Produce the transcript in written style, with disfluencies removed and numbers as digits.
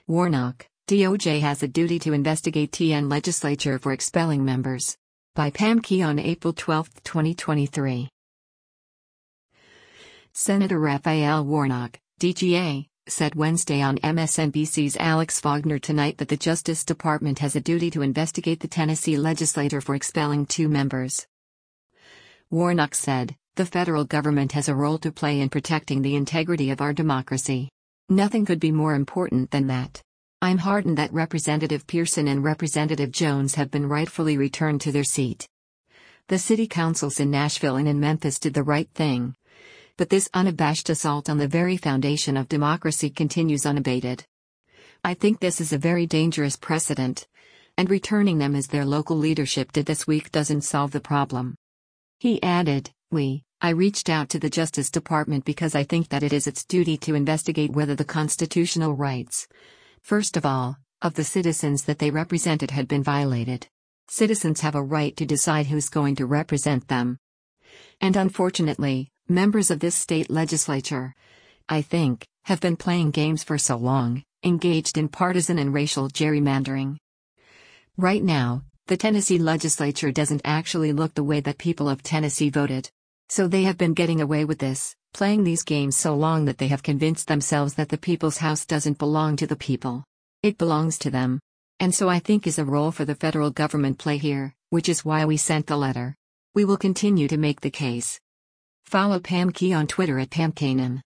Warnock, DOJ has a duty to investigate TN legislature for expelling members. By Pam Key on April 12, 2023. Senator Raphael Warnock, DGA, said Wednesday on MSNBC's Alex Wagner Tonight that the Justice Department has a duty to investigate the Tennessee legislature for expelling 2 members. Warnock said, "The federal government has a role to play in protecting the integrity of our democracy. Nothing could be more important than that. I'm heartened that Representative Pearson and Representative Jones have been rightfully returned to their seat. The city councils in Nashville and in Memphis did the right thing. But this unabashed assault on the very foundation of democracy continues unabated. I think this is a very dangerous precedent, and returning them as their local leadership did this week doesn't solve the problem." He added, I reached out to the Justice Department because I think that it is its duty to investigate whether the constitutional rights, first of all, of the citizens that they represented had been violated. Citizens have a right to decide who's going to represent them. And unfortunately, members of this state legislature, I think, have been playing games for so long, engaged in partisan and racial gerrymandering. Right now, the Tennessee legislature doesn't actually look the way that people of Tennessee voted. So they have been getting away with this, playing these games so long that they have convinced themselves that the people's house doesn't belong to the people. It belongs to them. And so I think is a role for the federal government play here, which is why we sent the letter. We will continue to make the case. Follow Pam Key on Twitter at PamKanan.